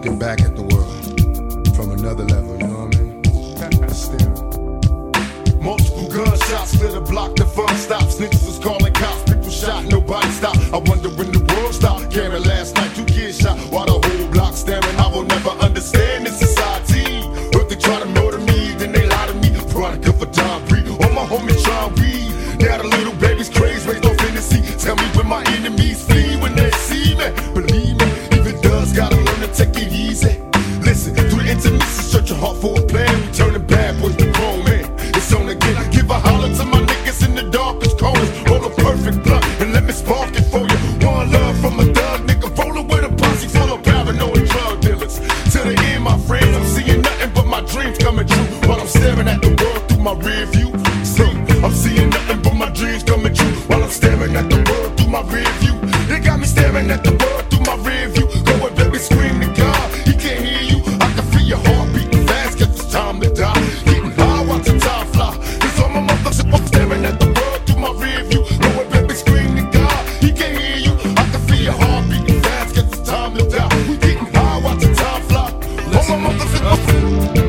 looking back at the world from another level, you know what I mean? Staring. Multiple gunshots, split a block, the fun stops. Niggas was calling cops, people shot, nobody stopped. I wonder when the world stopped. Caring last night, 2 kids shot, while the whole block staring. I will never understand this society. But they try to murder me, then they lie to me. Veronica for Don Bree, all my homies try weed. Now the little baby's crazy, raised off Hennessy. Tell me when my enemies flee when they see me. Believe me, even does gotta learn to take it easy. Listen, through the intermission, search your heart for a plan. We turning bad boys to grown men. It's on again. Give a holler to my niggas in the darkest corners. Roll a perfect blunt and let me spark it for you. One love from a thug nigga, rolling with a posse full of paranoid drug dealers. To the end, my friends, I'm seeing nothing but my dreams coming true. While I'm staring at the world through my rear view. See, I'm seeing nothing but my dreams coming true. While I'm staring at the world through my rear view. They got me staring at the world through my rear view. Go and baby, scream to God, he can't hear you. I can feel your heart beating fast, guess it's time to die. Getting high, watching time fly. It's all my motherfuckers, I'm staring at the world through my rear view. Go and baby, scream to God, he can't hear you. I can feel your heart beating fast, guess it's time to die. We getting high, watching time fly. All my motherfuckers.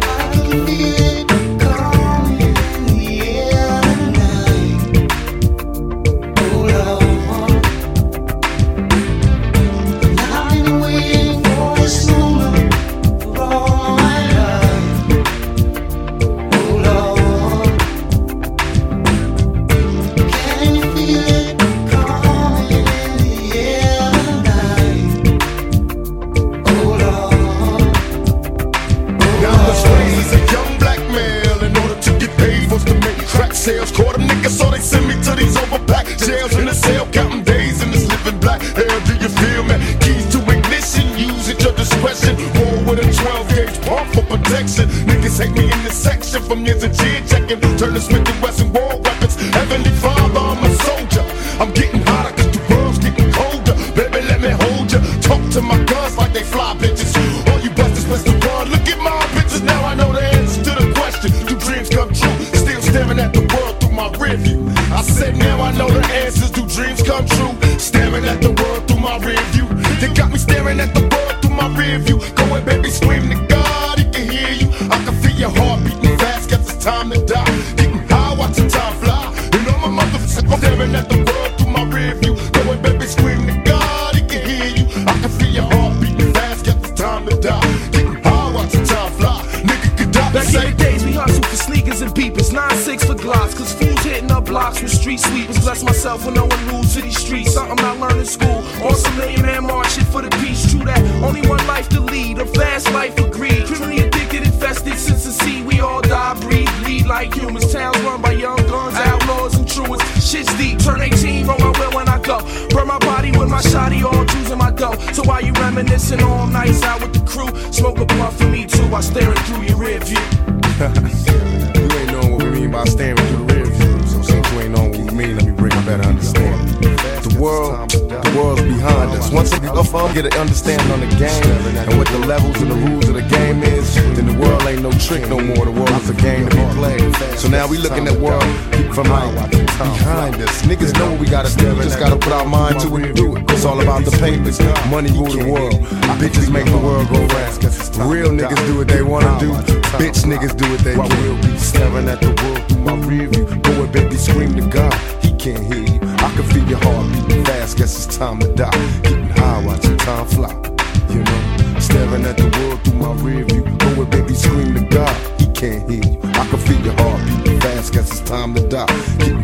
Caught a nigga, so they send me to these overpacked jails in the cell, counting days in this living black hell. Do you feel me? Keys to ignition, use at your discretion. Roll with a 12-gauge pump for protection. Niggas hate me in this section from years of chin checking. Turn the Smith and Wesson war weapons. Heavenly Father, I'm a soldier. I'm getting hotter 'cause the world's getting colder. Baby, let me hold ya. Talk to my guns like they fly bitches. All you busters best to run. Look at my pictures, now I know the answer to the question. Do dreams come true? Still staring at the world through my rear view. I said now I know the answers. Do dreams come true? Staring at the world through my rear view. They got me staring at the world through my rear view. Go and baby, scream to God, he can hear you. I can feel your heart beating fast, guess it's time to die. Getting high, watching time fly. And all my motherfuckers staring at the world through my rear view. Go and baby, scream to God, he can hear you. I can feel your heart beating fast, guess it's time to die. Getting high, watching time fly. Nigga could die. Back in the days we hustled for sneakers and beepers, 9-6 for Glocks, 'cause fools hitting up blocks with street sweepers. Bless myself with knowing rules to these streets. Something I learned in school. On some millionaire march, shit for the peace. True that, only one life to lead, a fast life of greed. Criminally addicted, infested since the sea. We all die, breathe, lead like humans. Towns run by young guns, outlaws and truants. Shit's deep, turn 18, roll my will when I go. Burn my body with my shotty, all Jews in my dough. So while you reminiscing all nights out with the crew, smoke a blunt for me too while staring through your rear view. You ain't knowing what we mean by staring through the rear view. So since you ain't knowing what we mean, let me bring a better understanding. The world's behind us. Once a nigga get an understanding on the game and what the levels and the rules of the game is, then the world ain't no trick no more. The world is a game to be played. So now we looking at world from like behind us. Niggas know what we gotta do. We just gotta put our mind to it and do it. It's all about the papers. Money rule the world. Bitches make the world go round. Real niggas do what they wanna do. Bitch niggas do what they do. We'll be staring at the world through my rear view. Go and baby, scream to God, he can't hear you. I can feel your heart beating fast, guess it's time to die. Getting high, watching time fly. You know, staring at the world through my rear view. Go and baby, scream to God, he can't hear you. I can feel your heart beating fast, guess it's time to die. Getting